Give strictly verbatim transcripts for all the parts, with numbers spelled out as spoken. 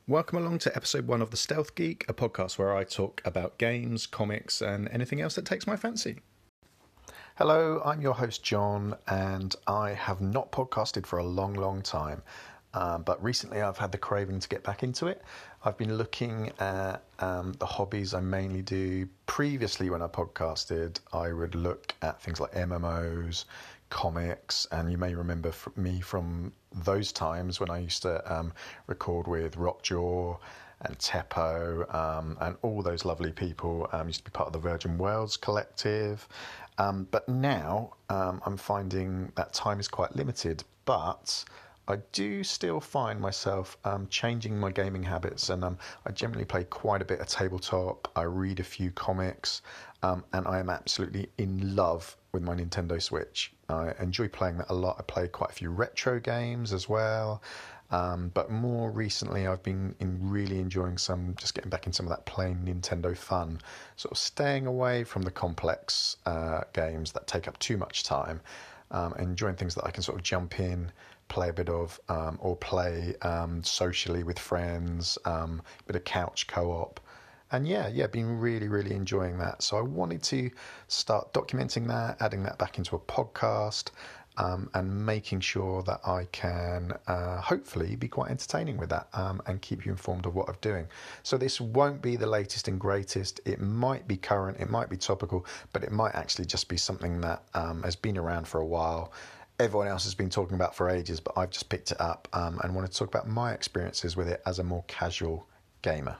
Welcome along to episode one of The Stealth Geek, a podcast where I talk about games, comics, and anything else that takes my fancy. Hello, I'm your host John, and I have not podcasted for a long, long time. Um, but recently I've had the craving to get back into it. I've been looking at um, the hobbies I mainly do. Previously, when I podcasted, I would look at things like M M Os, comics, and you may remember me from those times when I used to um, record with Rockjaw and Teppo um, and all those lovely people. Um, used to be part of the Virgin Worlds collective. Um, but now um, I'm finding that time is quite limited, but I do still find myself um, changing my gaming habits, and um, I generally play quite a bit of tabletop. I read a few comics, um, and I am absolutely in love with my Nintendo Switch. I enjoy playing that a lot. I play quite a few retro games as well, um, but more recently I've been in really enjoying some, just getting back in some of that plain Nintendo fun, sort of staying away from the complex uh, games that take up too much time, um, enjoying things that I can sort of jump in, play a bit of, um, or play um, socially with friends, um, a bit of couch co-op. And yeah, yeah, been really, really enjoying that. So I wanted to start documenting that, adding that back into a podcast, um, and making sure that I can uh, hopefully be quite entertaining with that, um, and keep you informed of what I'm doing. So this won't be the latest and greatest. It might be current, it might be topical, but it might actually just be something that um, has been around for a while. Everyone else has been talking about for ages, but I've just picked it up um, and wanted to talk about my experiences with it as a more casual gamer.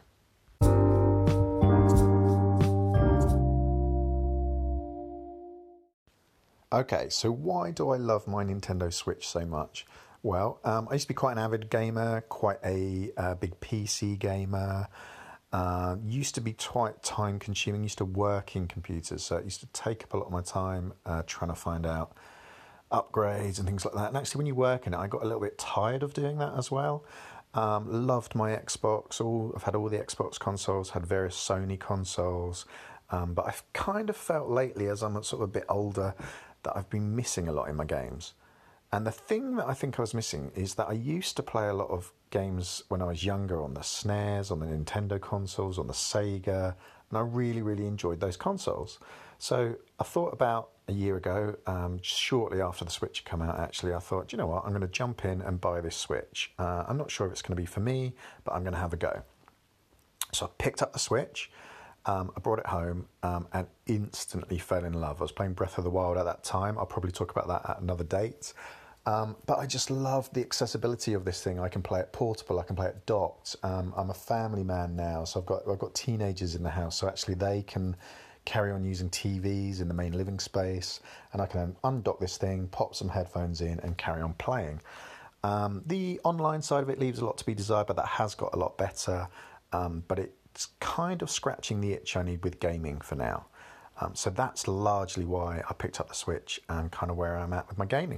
Okay, so why do I love my Nintendo Switch so much? Well, um, I used to be quite an avid gamer, quite a uh, big P C gamer. Uh, used to be quite time consuming, used to work in computers, so it used to take up a lot of my time uh, trying to find out upgrades and things like that. And actually, when you work in it, I got a little bit tired of doing that as well. Um, loved my Xbox. All I've had all the Xbox consoles, had various Sony consoles, um, but I've kind of felt lately, as I'm sort of a bit older, that I've been missing a lot in my games. And the thing that I think I was missing is that I used to play a lot of games when I was younger on the S N E S, on the Nintendo consoles, on the Sega, and I really, really enjoyed those consoles. So I thought about a year ago, um, shortly after the Switch had come out, actually, I thought, you know what, I'm going to jump in and buy this Switch. Uh, I'm not sure if it's going to be for me, but I'm going to have a go. So I picked up the Switch. Um, I brought it home um, and instantly fell in love. I was playing Breath of the Wild at that time. I'll probably talk about that at another date. Um, but I just love the accessibility of this thing. I can play it portable. I can play it docked. Um, I'm a family man now, so I've got I've got teenagers in the house, so actually they can carry on using T Vs in the main living space, and I can undock this thing, pop some headphones in, and carry on playing. Um, the online side of it leaves a lot to be desired, but that has got a lot better. Um, but it It's kind of scratching the itch I need with gaming for now. Um, so that's largely why I picked up the Switch and kind of where I'm at with my gaming.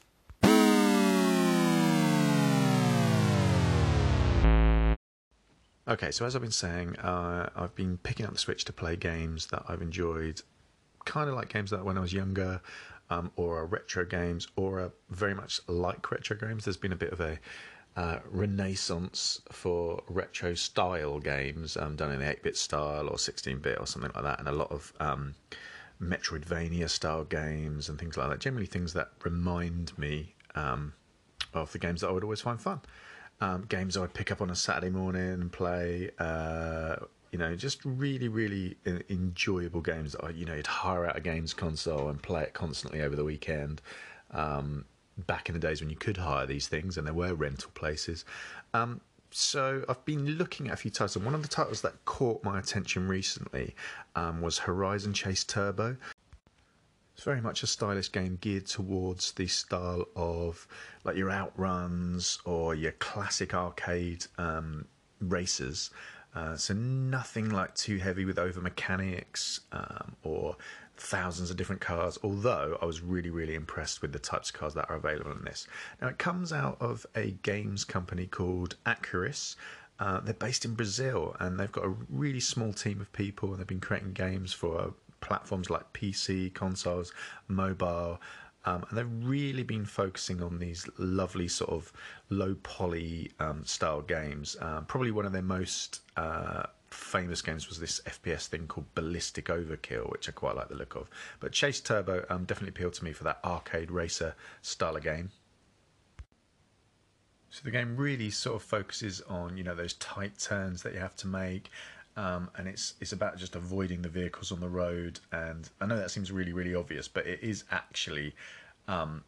Okay, so as I've been saying, uh, I've been picking up the Switch to play games that I've enjoyed, kind of like games that when I was younger, um, or are retro games, or are very much like retro games. There's been a bit of a Uh, renaissance for retro style games, um, done in eight-bit style or sixteen-bit or something like that, and a lot of um, Metroidvania style games and things like that. Generally things that remind me um, of the games that I would always find fun. Um, games I would pick up on a Saturday morning and play, uh, you know, just really, really enjoyable games that I, you know, you'd hire out a games console and play it constantly over the weekend. Um, back in the days when you could hire these things and there were rental places. Um, so I've been looking at a few titles, and one of the titles that caught my attention recently um, was Horizon Chase Turbo. It's very much a stylish game geared towards the style of like your Outruns or your classic arcade um, racers. Uh, so nothing like too heavy with over mechanics um, or thousands of different cars, although I was really, really impressed with the types of cars that are available in this. Now, it comes out of a games company called Acuris. Uh, they're based in Brazil, and they've got a really small team of people, and they've been creating games for uh, platforms like P C, consoles, mobile, Um, and they've really been focusing on these lovely sort of low poly um, style games. Um, probably one of their most uh, famous games was this F P S thing called Ballistic Overkill, which I quite like the look of. But Chase Turbo um, definitely appealed to me for that arcade racer style of game. So the game really sort of focuses on, you know, those tight turns that you have to make. Um, and it's it's about just avoiding the vehicles on the road. And I know that seems really, really obvious, but it is actually um,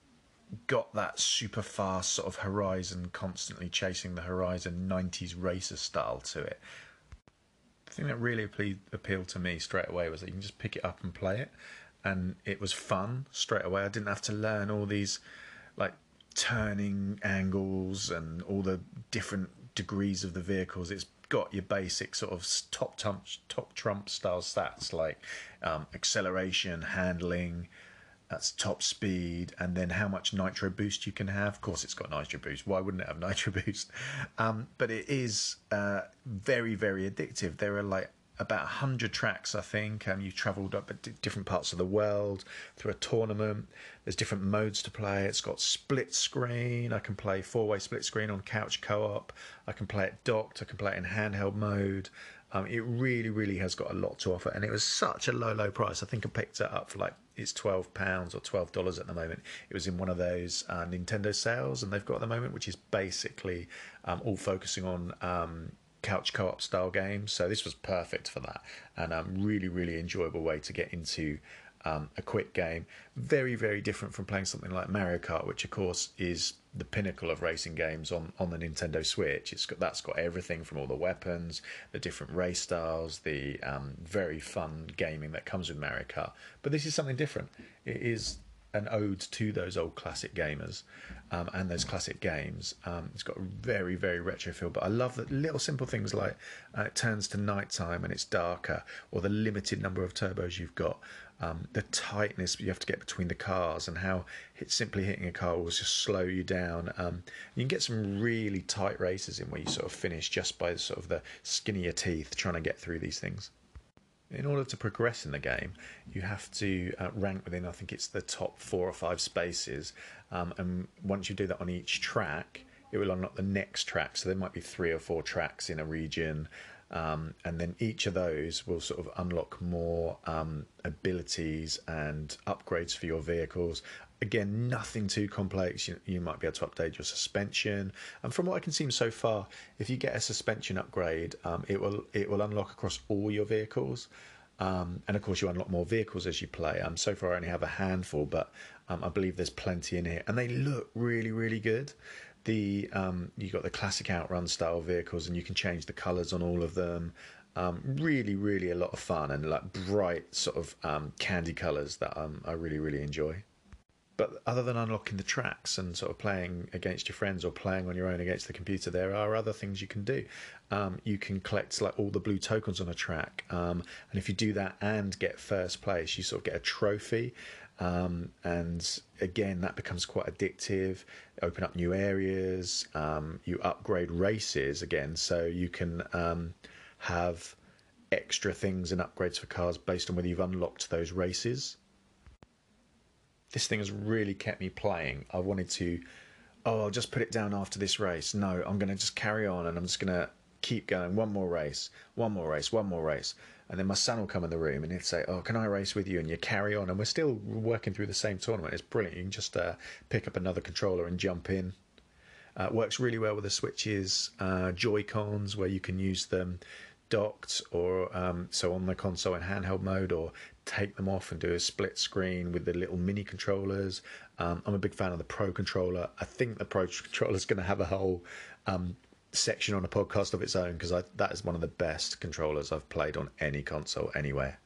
got that super fast sort of Horizon, constantly chasing the Horizon nineties racer style to it. The thing that really appealed to me straight away was that you can just pick it up and play it. And it was fun straight away. I didn't have to learn all these like turning angles and all the different degrees of the vehicles. It's got your basic sort of top trump, top trump style stats like um, acceleration, handling, that's top speed, and then how much nitro boost you can have. Of course, it's got nitro boost. Why wouldn't it have nitro boost? Um, but it is uh, very, very addictive. There are like about one hundred tracks, I think. Um, you've travelled up at different parts of the world through a tournament. There's different modes to play. It's got split screen. I can play four-way split screen on couch co-op. I can play it docked. I can play it in handheld mode. Um, it really, really has got a lot to offer. And it was such a low, low price. I think I picked it up for like, it's twelve pounds or twelve dollars at the moment. It was in one of those uh, Nintendo sales, and they've got at the moment, which is basically um, all focusing on Um, couch co-op style games. So this was perfect for that, and um really really enjoyable way to get into um, a quick game. Very very different from playing something like Mario Kart, which of course is the pinnacle of racing games on on the Nintendo Switch. It's got that's got everything from all the weapons, the different race styles, the um, very fun gaming that comes with Mario Kart. But this is something different. It is an ode to those old classic gamers um, and those classic games. Um, it's got a very, very retro feel, but I love that little simple things like uh, it turns to nighttime and it's darker, or the limited number of turbos you've got, um, the tightness you have to get between the cars, and how hit, simply hitting a car will just slow you down. Um, you can get some really tight races in where you sort of finish just by sort of the skin of your teeth trying to get through these things. In order to progress in the game, you have to uh, rank within, I think it's the top four or five spaces. Um, and once you do that on each track, it will unlock the next track. So there might be three or four tracks in a region. Um, and then each of those will sort of unlock more um, abilities and upgrades for your vehicles. Again, nothing too complex. You, you might be able to update your suspension. And from what I can see so far, if you get a suspension upgrade, um, it will it will unlock across all your vehicles. Um, and of course, you unlock more vehicles as you play. Um, so far, I only have a handful, but um, I believe there's plenty in here, and they look really, really good. The um, you got the classic outrun style vehicles, and you can change the colours on all of them. Um, really, really a lot of fun, and like bright sort of um, candy colours that um, I really, really enjoy. But other than unlocking the tracks and sort of playing against your friends or playing on your own against the computer, there are other things you can do. Um, you can collect like all the blue tokens on a track, um, and if you do that and get first place, you sort of get a trophy. Um, and again, that becomes quite addictive. Open up new areas. Um, you upgrade races again, so you can um, have extra things and upgrades for cars based on whether you've unlocked those races. This thing has really kept me playing. I wanted to, oh, I'll just put it down after this race. No, I'm going to just carry on, and I'm just going to keep going. One more race, one more race, one more race. And then my son will come in the room and he'll say, oh, can I race with you? And you carry on. And we're still working through the same tournament. It's brilliant. You can just uh, pick up another controller and jump in. Uh, it works really well with the Switch's uh, Joy-Cons, where you can use them docked or um, so on the console in handheld mode, or take them off and do a split screen with the little mini controllers. Um, I'm a big fan of the Pro Controller. I think the Pro Controller is going to have a whole um, section on a podcast of its own, because that is one of the best controllers I've played on any console anywhere.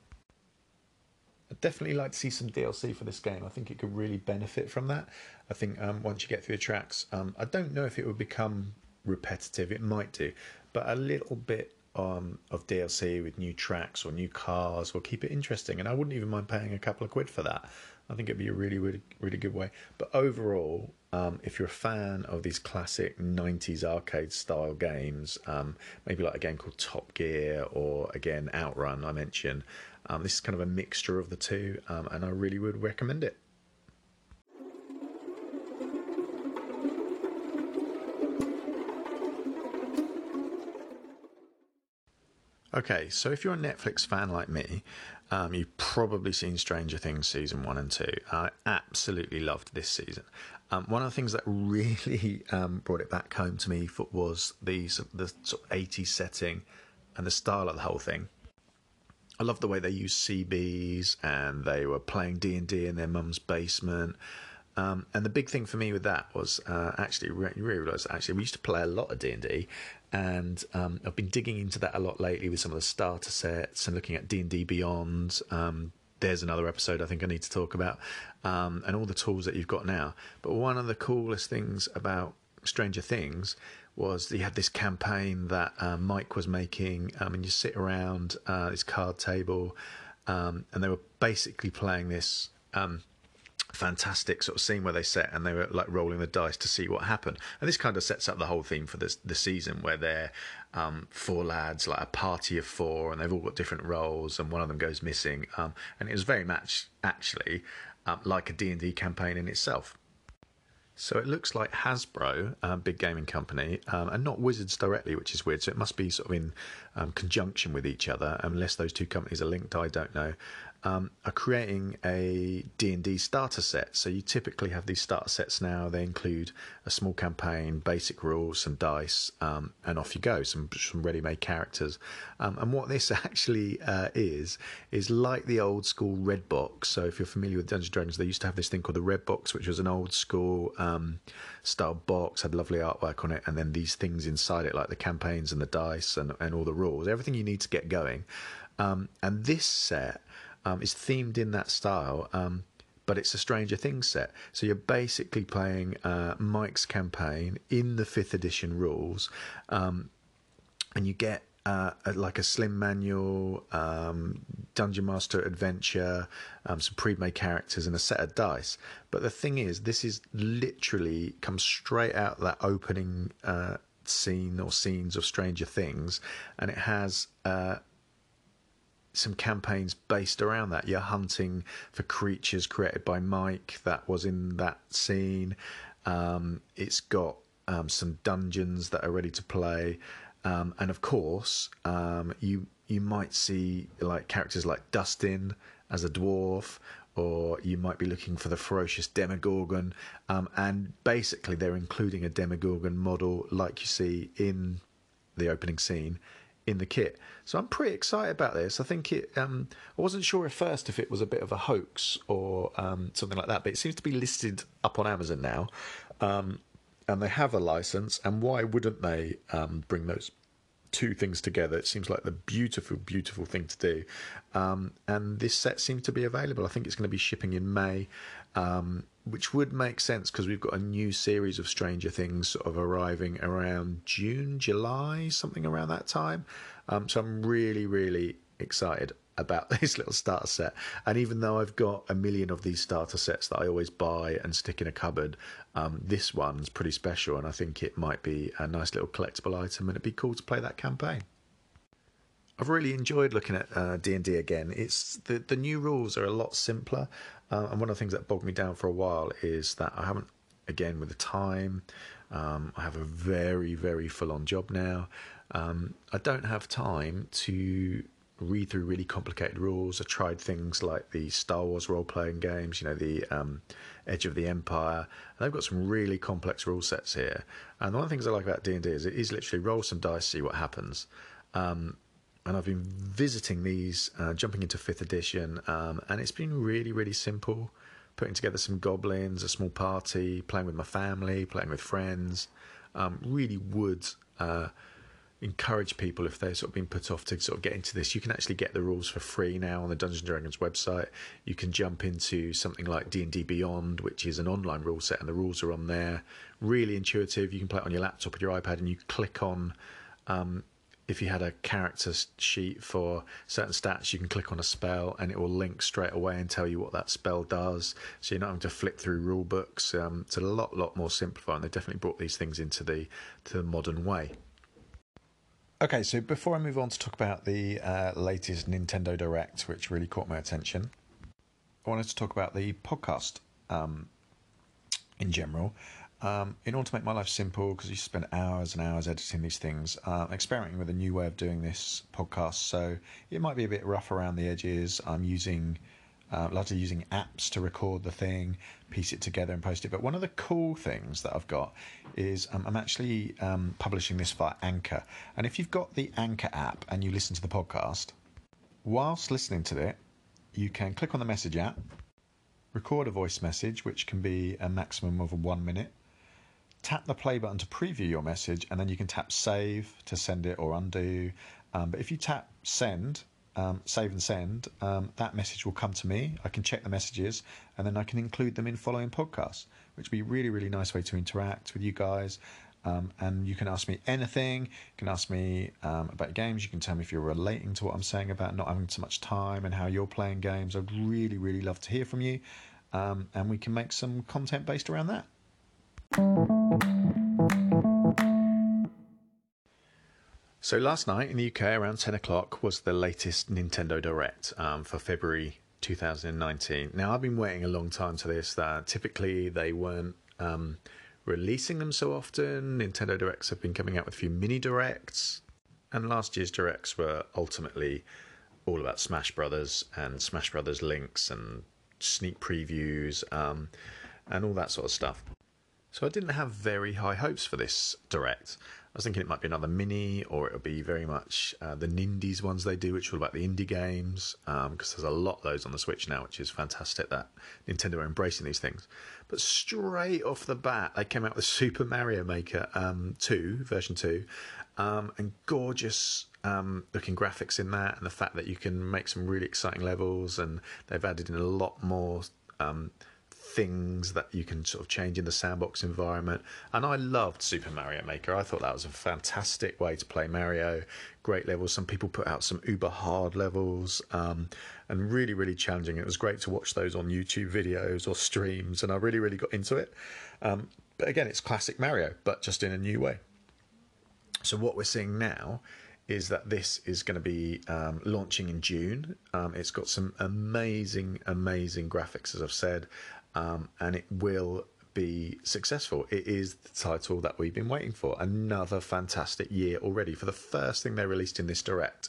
I'd definitely like to see some D L C for this game. I think it could really benefit from that. I think um, once you get through the tracks, um, I don't know if it would become repetitive. It might do, but a little bit Um, of D L C with new tracks or new cars will keep it interesting, and I wouldn't even mind paying a couple of quid for that. I think it'd be a really, really, really good way. But overall, um, if you're a fan of these classic nineties arcade style games, um, maybe like a game called Top Gear, or again Outrun I mentioned, um, this is kind of a mixture of the two, um, and I really would recommend it. Okay, so if you're a Netflix fan like me, um, you've probably seen Stranger Things season one and two. I absolutely loved this season. Um, one of the things that really um, brought it back home to me for, was the the sort of eighties setting and the style of the whole thing. I loved the way they used C Bs and they were playing D and D in their mum's basement. Um, and the big thing for me with that was uh, actually, you realise actually we used to play a lot of D and D, and um, I've been digging into that a lot lately with some of the starter sets and looking at D and D Beyond. Um, there's another episode I think I need to talk about, um, and all the tools that you've got now. But one of the coolest things about Stranger Things was you had this campaign that uh, Mike was making, um, and you sit around uh, this card table, um, and they were basically playing this Um, fantastic sort of scene where they sat and they were like rolling the dice to see what happened. And this kind of sets up the whole theme for this the season, where they're um, four lads, like a party of four, and they've all got different roles, and one of them goes missing. Um, and it was very much actually um, like a D and D campaign in itself. So it looks like Hasbro, a big gaming company, um, and not Wizards directly, which is weird. So it must be sort of in um, conjunction with each other, unless those two companies are linked, I don't know, um, are creating a D and D starter set. So you typically have these starter sets now. They include a small campaign, basic rules, some dice, um, and off you go, some, some ready-made characters. Um, and what this actually uh, is, is like the old school Red Box. So if you're familiar with Dungeons and Dragons, they used to have this thing called the Red Box, which was an old school um, style box, had lovely artwork on it, and then these things inside it, like the campaigns and the dice and, and all the rules, everything you need to get going. Um, and this set um, is themed in that style, um, but it's a Stranger Things set. So you're basically playing uh, Mike's campaign in the fifth edition rules, um, and you get Uh, like a slim manual, um, Dungeon Master adventure, um, some pre-made characters and a set of dice. But the thing is, this is literally comes straight out that opening uh, scene or scenes of Stranger Things, and it has uh, some campaigns based around that. You're hunting for creatures created by Mike that was in that scene. Um, it's got um, some dungeons that are ready to play. Um, and of course, um, you you might see like characters like Dustin as a dwarf, or you might be looking for the ferocious Demogorgon. Um, and basically, they're including a Demogorgon model like you see in the opening scene in the kit. So I'm pretty excited about this. I think it. Um, I wasn't sure at first if it was a bit of a hoax or um, something like that, but it seems to be listed up on Amazon now. Um, And they have a license, and why wouldn't they um, bring those two things together? It seems like the beautiful, beautiful thing to do. Um, and this set seems to be available. I think it's going to be shipping in May, um, which would make sense because we've got a new series of Stranger Things sort of arriving around June, July, something around that time. Um, so I'm really, really excited about this little starter set. And even though I've got a million of these starter sets that I always buy and stick in a cupboard, um, this one's pretty special, and I think it might be a nice little collectible item, and it'd be cool to play that campaign. I've really enjoyed looking at uh, D and D again. It's the, the new rules are a lot simpler, uh, and one of the things that bogged me down for a while is that I haven't, again, with the time, um, I have a very, very full-on job now. Um, I don't have time to read through really complicated rules. I tried things like the Star Wars role-playing games, you know, the um, Edge of the Empire. And they've got some really complex rule sets here. And one of the things I like about D and D is it is literally roll some dice, see what happens. Um, and I've been visiting these, uh, jumping into fifth edition, um, and it's been really, really simple. Putting together some goblins, a small party, playing with my family, playing with friends. Um, really would uh, encourage people, if they're sort of being put off, to sort of get into this. You can actually get the rules for free now on the Dungeons and Dragons website. You can jump into something like D and D Beyond, which is an online rule set, and the rules are on there. Really intuitive. You can play it on your laptop or your iPad, and you click on, um, if you had a character sheet for certain stats, you can click on a spell and it will link straight away and tell you what that spell does. So you're not having to flip through rule books. Um, it's a lot, lot more simplified, and they definitely brought these things into the to the modern way. Okay, so before I move on to talk about the uh, latest Nintendo Direct, which really caught my attention, I wanted to talk about the podcast um, in general. Um, in order to make my life simple, because you spend hours and hours editing these things, uh, experimenting with a new way of doing this podcast. So it might be a bit rough around the edges. I'm using, uh, largely using apps to record the thing, piece it together and post it. But one of the cool things that I've got is um, I'm actually um, publishing this via Anchor. And if you've got the Anchor app and you listen to the podcast, whilst listening to it, you can click on the message app, record a voice message, which can be a maximum of one minute. Tap the play button to preview your message, and then you can tap save to send it or undo. Um, but if you tap send, um, save and send, um, that message will come to me. I can check the messages, and then I can include them in following podcasts, which would be a really, really nice way to interact with you guys. Um, and you can ask me anything. You can ask me um, about games. You can tell me if you're relating to what I'm saying about not having so much time and how you're playing games. I'd really, really love to hear from you. Um, and we can make some content based around that. So last night in the U K around ten o'clock was the latest Nintendo Direct um, for February two thousand nineteen. Now I've been waiting a long time to this. Uh, typically they weren't um, releasing them so often. Nintendo Directs have been coming out with a few mini Directs, and last year's Directs were ultimately all about Smash Brothers and Smash Brothers links and sneak previews um, and all that sort of stuff. So I didn't have very high hopes for this Direct. I was thinking it might be another mini, or it'll be very much uh, the Nindies ones they do, which are all about the indie games, because um, there's a lot of those on the Switch now, which is fantastic that Nintendo are embracing these things. But straight off the bat, they came out with Super Mario Maker um, two, version two, um, and gorgeous um, looking graphics in that, and the fact that you can make some really exciting levels, and they've added in a lot more um, things that you can sort of change in the sandbox environment. And I loved Super Mario Maker. I thought that was a fantastic way to play Mario. Great levels. Some people put out some uber hard levels um, and really, really challenging. It was great to watch those on YouTube videos or streams, and I really, really got into it. Um, but again, it's classic Mario, but just in a new way. So what we're seeing now is that this is going to be um, launching in June. Um, it's got some amazing, amazing graphics, as I've said, um, and it will be successful. It is the title that we've been waiting for. Another fantastic year already for the first thing they released in this Direct.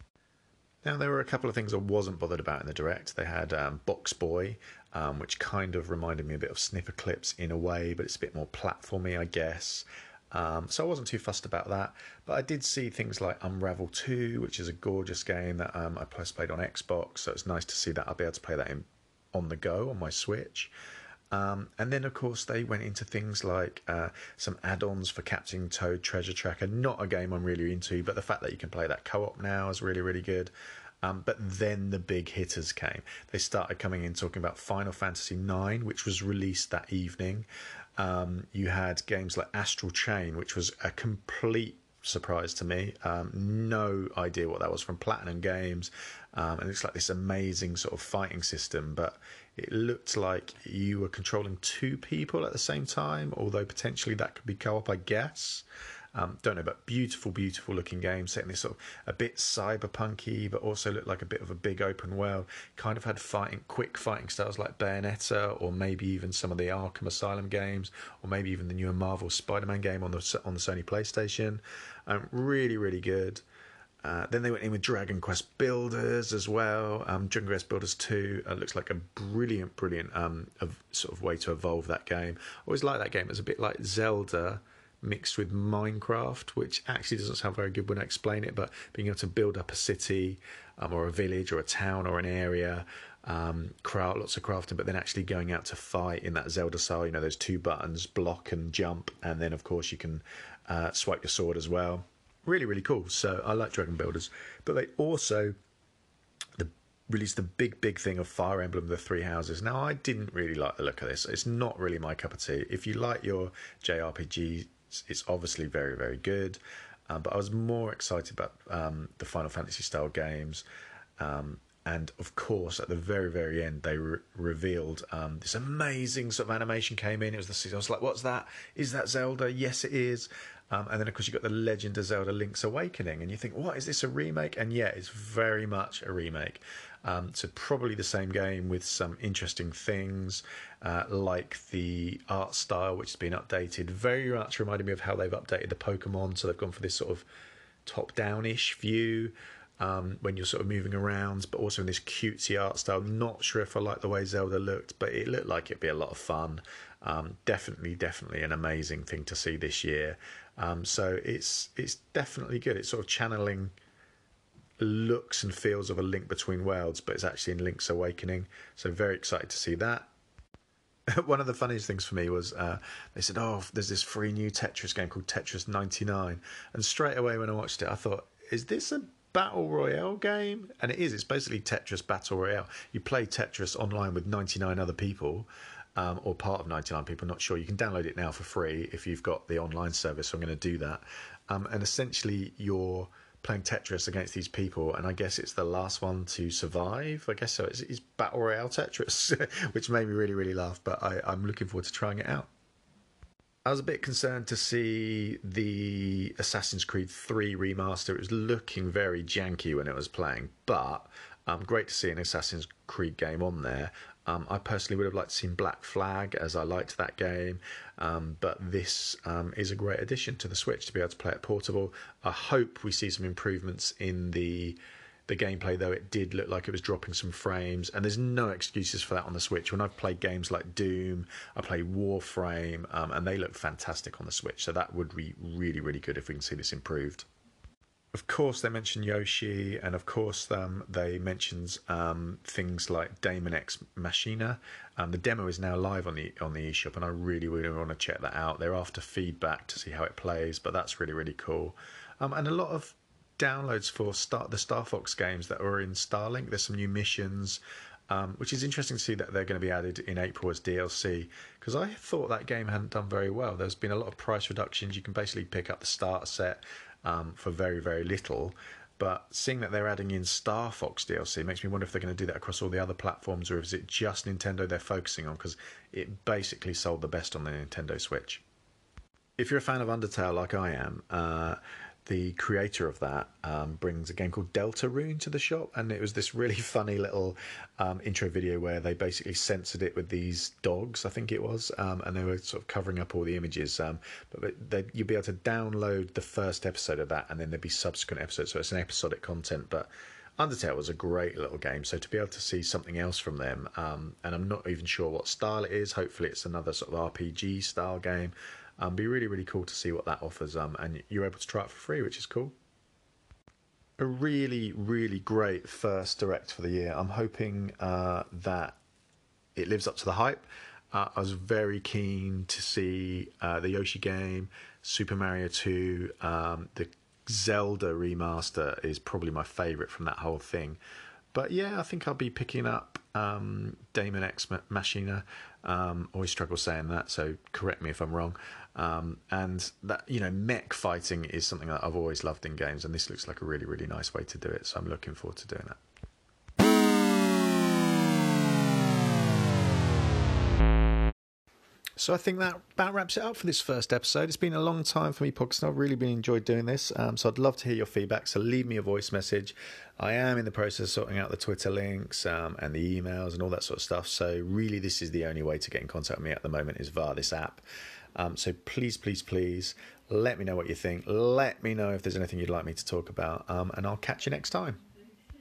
Now, there were a couple of things I wasn't bothered about in the Direct. They had um, Box Boy, um, which kind of reminded me a bit of Snipper Clips in a way, but it's a bit more platformy, I guess. Um, so I wasn't too fussed about that, but I did see things like Unravel two, which is a gorgeous game that um, I first played on Xbox, so it's nice to see that I'll be able to play that in, on the go on my Switch. Um, and then, of course, they went into things like uh, some add-ons for Captain Toad Treasure Tracker. Not a game I'm really into, but the fact that you can play that co-op now is really, really good. Um, but then the big hitters came. They started coming in talking about Final Fantasy nine, which was released that evening. Um, you had games like Astral Chain, which was a complete surprise to me. Um, no idea what that was, from Platinum Games. Um, and it's like this amazing sort of fighting system, but it looked like you were controlling two people at the same time, although potentially that could be co-op, I guess. Um, don't know, but beautiful, beautiful looking game, set in this sort of a bit cyberpunky, but also looked like a bit of a big open world. Kind of had fighting, quick fighting styles like Bayonetta, or maybe even some of the Arkham Asylum games, or maybe even the newer Marvel Spider-Man game on the on the Sony PlayStation. Um, really, really good. Uh, then they went in with Dragon Quest Builders as well. Um, Dragon Quest Builders two uh, looks like a brilliant, brilliant um, of, sort of way to evolve that game. I always like that game. It's a bit like Zelda mixed with Minecraft, which actually doesn't sound very good when I explain it, but being able to build up a city um, or a village or a town or an area, um, craft, lots of crafting, but then actually going out to fight in that Zelda style. You know, those two buttons, block and jump, and then of course you can uh, swipe your sword as well. Really, really cool. So I like Dragon Builders, but they also the released the big, big thing of Fire Emblem: The Three Houses. Now, I didn't really like the look of this. It's not really my cup of tea. If you like your J R P G, it's obviously very, very good. Um, but I was more excited about um, the Final Fantasy style games. Um, and of course, at the very, very end, they re- revealed um, this amazing sort of animation came in. It was the I was like, what's that? Is that Zelda? Yes, it is. Um, and then, of course, you've got The Legend of Zelda Link's Awakening. And you think, what, is this a remake? And yeah, it's very much a remake. Um, so probably the same game with some interesting things, uh, like the art style, which has been updated. Very much reminded me of how they've updated the Pokemon. So they've gone for this sort of top-down-ish view um, when you're sort of moving around, but also in this cutesy art style. Not sure if I like the way Zelda looked, but it looked like it'd be a lot of fun. Um, definitely, definitely an amazing thing to see this year. Um, so it's it's definitely good. It's sort of channeling looks and feels of A Link Between Worlds, but it's actually in Link's Awakening. So very excited to see that. One of the funniest things for me was uh, they said, oh, there's this free new Tetris game called Tetris ninety-nine. And straight away when I watched it, I thought, is this a Battle Royale game? And it is. It's basically Tetris Battle Royale. You play Tetris online with ninety-nine other people. Um, or part of ninety-nine people, not sure. You can download it now for free if you've got the online service, so I'm going to do that. Um, and essentially you're playing Tetris against these people, and I guess it's the last one to survive. I guess so. It's, it's Battle Royale Tetris, which made me really, really laugh, but I, I'm looking forward to trying it out. I was a bit concerned to see the Assassin's Creed three remaster. It was looking very janky when it was playing, but um, great to see an Assassin's Creed game on there. Um, I personally would have liked to see Black Flag, as I liked that game, um, but this um, is a great addition to the Switch to be able to play it portable. I hope we see some improvements in the the gameplay, though it did look like it was dropping some frames, and there's no excuses for that on the Switch. When I've played games like Doom, I play Warframe, um, and they look fantastic on the Switch, so that would be really, really good if we can see this improved. Of course, they mention Yoshi, and of course, um, they mentions um, things like Daemon X Machina. Um, the demo is now live on the on the eShop, and I really, really want to check that out. They're after feedback to see how it plays, but that's really, really cool. Um, and a lot of downloads for Star, the Star Fox games that are in Starlink. There's some new missions, um, which is interesting to see that they're going to be added in April as D L C, because I thought that game hadn't done very well. There's been a lot of price reductions. You can basically pick up the starter set Um, for very, very little. But seeing that they're adding in Star Fox D L C makes me wonder if they're going to do that across all the other platforms, or is it just Nintendo they're focusing on, because it basically sold the best on the Nintendo Switch. If you're a fan of Undertale like I am, uh, the creator of that um, brings a game called Deltarune to the shop, and it was this really funny little um, intro video where they basically censored it with these dogs, I think it was, um, and they were sort of covering up all the images. Um, but they, you'd be able to download the first episode of that, and then there'd be subsequent episodes, so it's an episodic content. But Undertale was a great little game, so to be able to see something else from them, um, and I'm not even sure what style it is. Hopefully it's another sort of R P G style game. Um, be really, really cool to see what that offers, um, and you're able to try it for free, which is cool. A really, really great first Direct for the year. I'm hoping uh, that it lives up to the hype. Uh, I was very keen to see uh, the Yoshi game, Super Mario two, um, the Zelda remaster is probably my favourite from that whole thing. But yeah, I think I'll be picking up um, Daemon X Machina. Um, always struggle saying that, so correct me if I'm wrong. Um, and that, you know, mech fighting is something that I've always loved in games, and this looks like a really, really nice way to do it. So I'm looking forward to doing that. So I think that about wraps it up for this first episode. It's been a long time for me podcasting. I've really been enjoyed doing this. Um, so I'd love to hear your feedback. So leave me a voice message. I am in the process of sorting out the Twitter links um, and the emails and all that sort of stuff. So really this is the only way to get in contact with me at the moment is via this app. Um, so please, please, please let me know what you think. Let me know if there's anything you'd like me to talk about. Um, and I'll catch you next time.